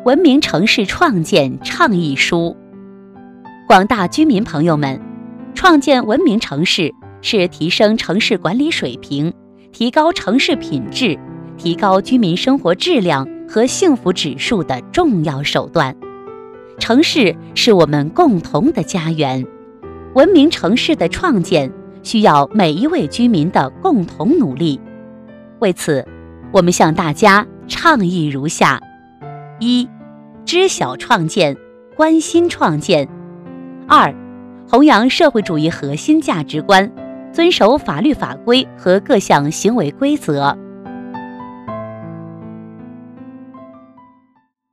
文明城市创建倡议书》。广大居民朋友们，创建文明城市是提升城市管理水平、提高城市品质、提高居民生活质量和幸福指数的重要手段。城市是我们共同的家园，文明城市的创建需要每一位居民的共同努力。为此，我们向大家倡议如下：一、知晓创建，关心创建；二、弘扬社会主义核心价值观，遵守法律法规和各项行为规则；